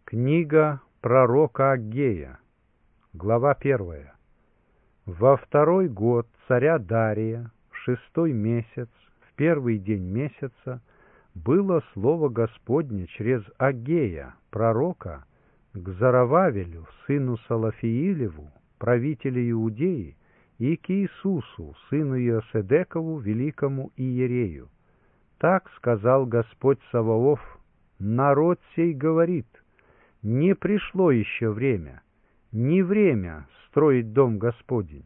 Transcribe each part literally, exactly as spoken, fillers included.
Книга пророка Аггея, глава первая. Во второй год царя Дария, в шестой месяц, в первый день месяца, было слово Господне через Аггея, пророка, к Зоровавелю, сыну Салафиилеву, правителю Иудеи, и к Иисусу, сыну Иоседекову, великому иерею. Так сказал Господь Саваоф: народ сей говорит: не пришло еще время, не время строить дом Господень.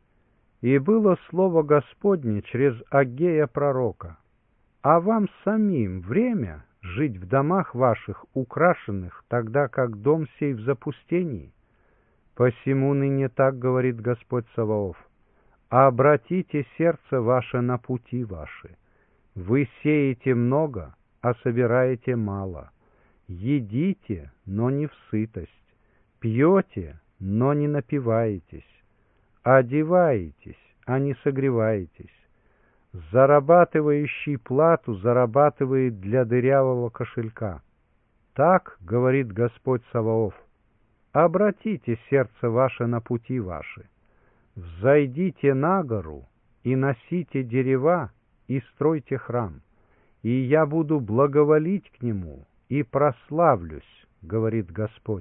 И было слово Господне через Аггея пророка: а вам самим время жить в домах ваших, украшенных, тогда как дом сей в запустении? Посему ныне так говорит Господь Саваоф: обратите сердце ваше на пути ваши. Вы сеете много, а собираете мало. Едите, но не в сытость. Пьете, но не напиваетесь. Одеваетесь, а не согреваетесь. Зарабатывающий плату зарабатывает для дырявого кошелька. Так говорит Господь Саваоф: обратите сердце ваше на пути ваши. Взойдите на гору и носите дерева, и стройте храм, и я буду благоволить к нему, и прославлюсь, говорит Господь.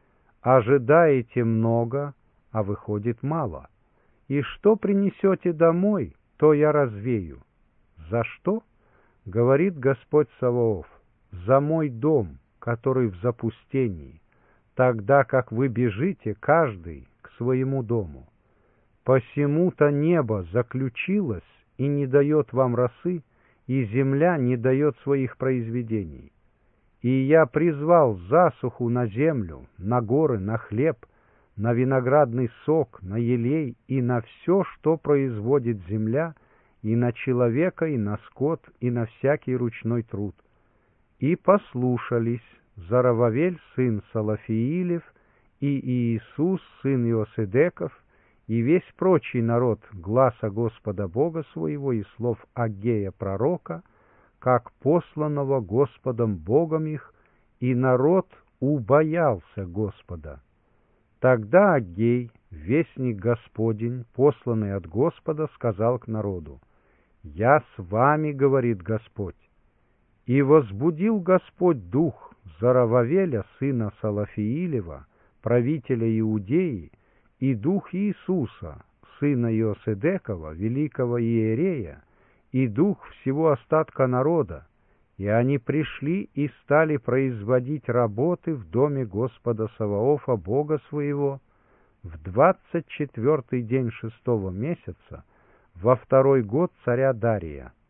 Ожидаете много, а выходит мало. И что принесете домой, то я развею. За что? Говорит Господь Саваоф: за мой дом, который в запустении, тогда как вы бежите каждый к своему дому. Посему-то небо заключилось и не дает вам росы, и земля не дает своих произведений. И я призвал засуху на землю, на горы, на хлеб, на виноградный сок, на елей и на все, что производит земля, и на человека, и на скот, и на всякий ручной труд. И послушались Зоровавель, сын Салафиилев, и Иисус, сын Иоседеков, и весь прочий народ гласа Господа Бога своего и слов Аггея пророка, как посланного Господом Богом их, и народ убоялся Господа. Тогда Аггей, вестник Господень, посланный от Господа, сказал к народу: «Я с вами, — говорит Господь». И возбудил Господь дух Зоровавеля, сына Салафиилева, правителя Иудеи, и дух Иисуса, сына Иоседекова, великого иерея, и дух всего остатка народа, и они пришли и стали производить работы в доме Господа Саваофа, Бога своего, в двадцать четвертый день шестого месяца, во второй год царя Дария.